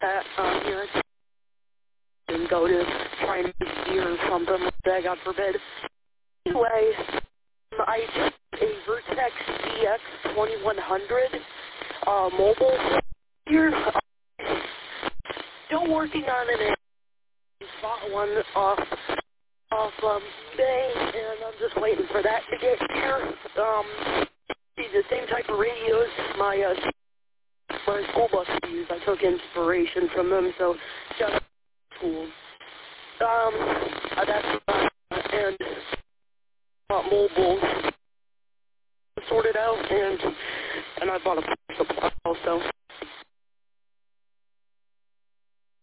that here and go to try and see or something like that, God forbid. Anyway, I did a Vertex DX 2100 mobile here. Still working on it. Bought one off eBay, and I'm just waiting for that to get here. The same type of radios my school bus used. I took inspiration from them, so shout out to school. That's and mobile sorted out, and I bought a supply also.